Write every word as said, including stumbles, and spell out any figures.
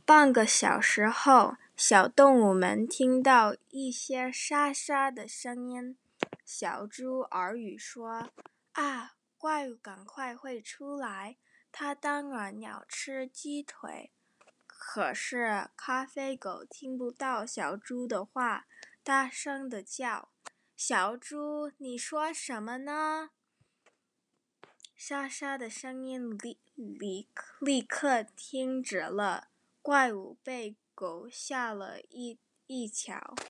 半个小时后，小动物们听到一些沙沙的声音。小猪耳语说：“啊，怪物赶快会出来，它当然要吃鸡腿。”可是咖啡狗听不到小猪的话，大声地叫：“小猪，你说什么呢？”沙沙的声音立立立刻停止了，怪物被狗吓了一一跳。